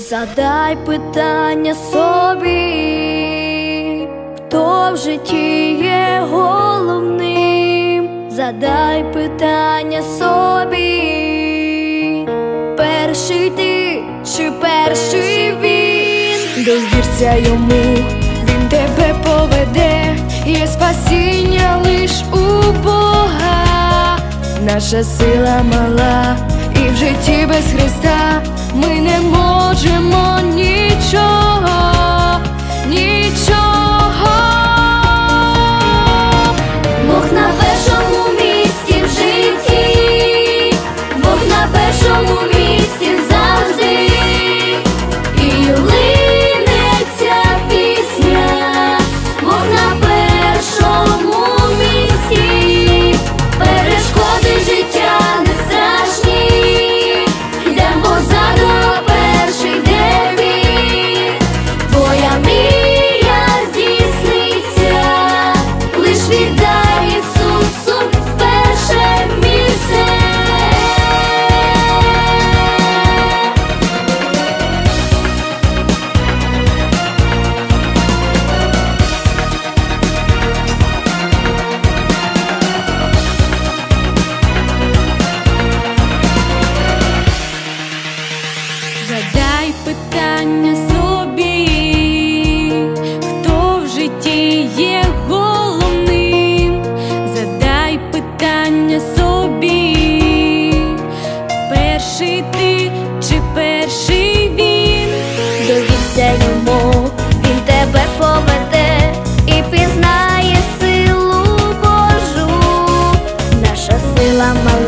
Задай питання собі, хто в житті є головним. Задай питання собі, перший ти чи перший він. Довірся йому, він тебе поведе, є спасіння лиш у Бога. Наша сила мала, і в житті без Христа ми не можемо нічого, нічого. Бог на першому місці в житті, Бог на першому місці завжди. І лине ця пісня, Бог на першому місці. Перешкоди життя не страшні, йдем позаду, перший йде він. Твоя мрія здійсниться, лиш віддай Ісусу перше місце. Задай питання собі, хто в житті є головним. Задай питання собі, перший ти чи перший він. Довірся йому, він тебе поведе і пізнає силу Божу. Наша сила мала.